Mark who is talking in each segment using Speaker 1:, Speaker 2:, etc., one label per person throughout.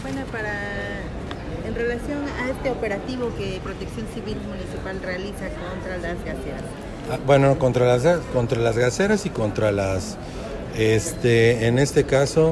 Speaker 1: Bueno, en relación a este operativo que Protección Civil Municipal realiza contra las gaseras.
Speaker 2: Bueno, contra las gaseras y contra las, en este caso,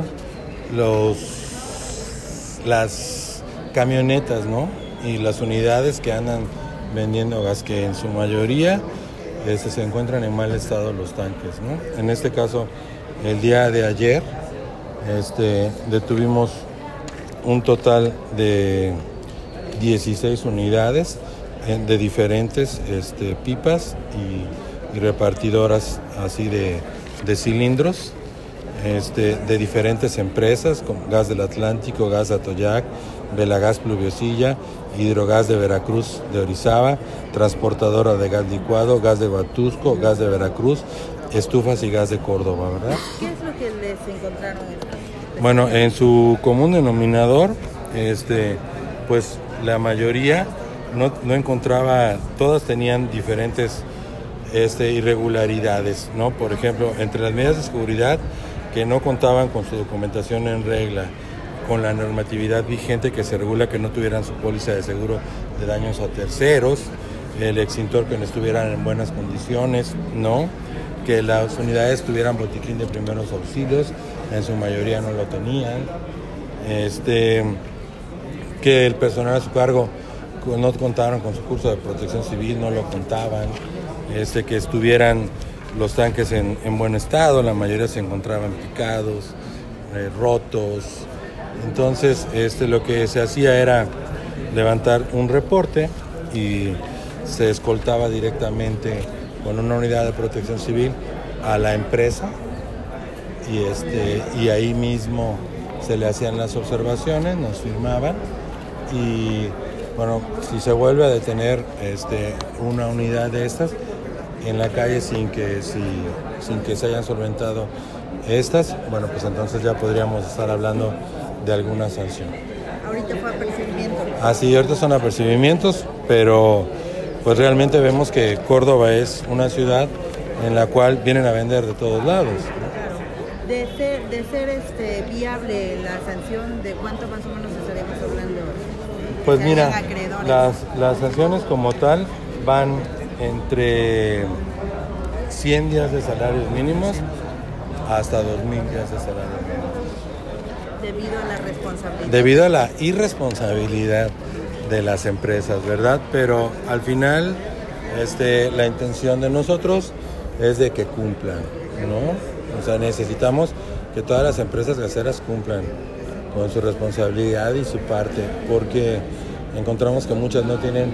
Speaker 2: las camionetas, ¿no? Y las unidades que andan vendiendo gas, que en su mayoría se encuentran en mal estado los tanques, ¿no? En este caso, el día de ayer, detuvimos un total de 16 unidades de diferentes pipas y repartidoras así de cilindros de diferentes empresas, como Gas del Atlántico, Gas de Atoyac, Velagas Pluviosilla, Hidrogas de Veracruz de Orizaba, Transportadora de Gas Licuado, Gas de Huatusco, Gas de Veracruz, Estufas y Gas de Córdoba, ¿verdad?
Speaker 1: ¿Qué es lo que les encontraron?
Speaker 2: Bueno, en su común denominador, pues la mayoría no encontraba, todas tenían diferentes irregularidades, ¿no? Por ejemplo, entre las medidas de seguridad que no contaban con su documentación en regla, con la normatividad vigente que se regula que no tuvieran su póliza de seguro de daños a terceros, el extintor que no estuvieran en buenas condiciones, ¿no? Que las unidades tuvieran botiquín de primeros auxilios, en su mayoría no lo tenían, que el personal a su cargo no contaron con su curso de protección civil, no lo contaban, que estuvieran los tanques en buen estado, la mayoría se encontraban picados, rotos. Entonces, lo que se hacía era levantar un reporte y se escoltaba directamente con una unidad de protección civil a la empresa y ahí mismo se le hacían las observaciones, nos firmaban y bueno, si se vuelve a detener una unidad de estas en la calle sin que se hayan solventado estas, bueno, pues entonces ya podríamos estar hablando de alguna sanción.
Speaker 1: Ahorita fue apercibimiento.
Speaker 2: Así, ahorita son apercibimientos, pero pues realmente vemos que Córdoba es una ciudad en la cual vienen a vender de todos lados.
Speaker 1: Claro. De ser viable la sanción, ¿de cuánto más o menos estaríamos hablando?
Speaker 2: Pues mira, las sanciones como tal van entre 100 días de salarios mínimos hasta 2,000 días de salarios mínimos.
Speaker 1: Debido a la responsabilidad.
Speaker 2: Debido a la irresponsabilidad de las empresas, ¿verdad? Pero al final, la intención de nosotros es de que cumplan, ¿no? O sea, necesitamos que todas las empresas gaseras cumplan con su responsabilidad y su parte, porque encontramos que muchas no tienen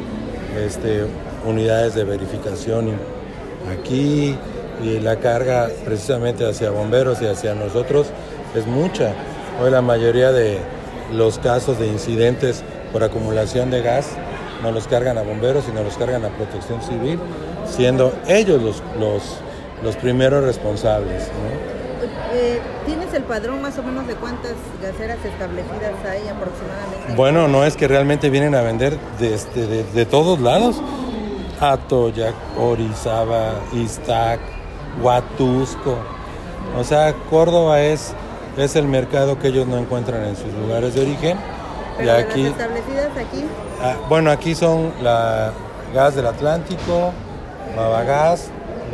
Speaker 2: unidades de verificación aquí y la carga precisamente hacia bomberos y hacia nosotros es mucha. Hoy la mayoría de los casos de incidentes por acumulación de gas no los cargan a bomberos y no los cargan a protección civil, siendo ellos los primeros responsables, ¿no?
Speaker 1: ¿Tienes el padrón más o menos de cuántas gaseras establecidas hay aproximadamente?
Speaker 2: Bueno, no es que realmente vienen a vender de todos lados. Atoyac, Orizaba, Iztac, Huatusco. O sea, Córdoba es el mercado que ellos no encuentran en sus lugares de origen.
Speaker 1: ¿Pero y aquí, las establecidas aquí?
Speaker 2: Bueno, aquí son la Gas del Atlántico, Mavagas,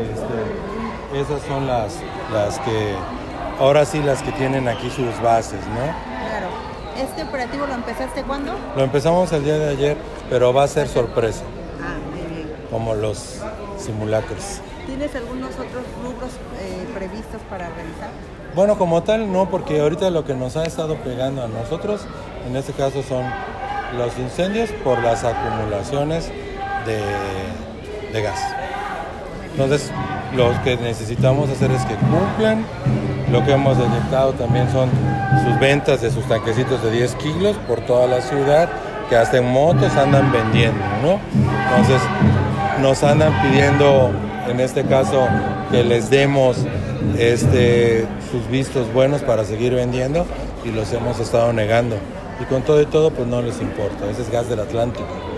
Speaker 2: esas son las que, ahora sí, las que tienen aquí sus bases, ¿no?
Speaker 1: Claro. ¿Este operativo lo empezaste cuándo?
Speaker 2: Lo empezamos el día de ayer, pero va a ser sorpresa.
Speaker 1: Muy bien.
Speaker 2: Como los simulacros.
Speaker 1: ¿Tienes algunos otros rubros previstos para realizar?
Speaker 2: Bueno, como tal, no, porque ahorita lo que nos ha estado pegando a nosotros, en este caso son los incendios por las acumulaciones de gas. Entonces, lo que necesitamos hacer es que cumplan. Lo que hemos detectado también son sus ventas de sus tanquecitos de 10 kilos por toda la ciudad, que hasta en motos andan vendiendo, ¿no? Entonces, nos andan pidiendo, en este caso, que les demos sus vistos buenos para seguir vendiendo y los hemos estado negando. Y con todo y todo, pues no les importa. Ese es Gas del Atlántico.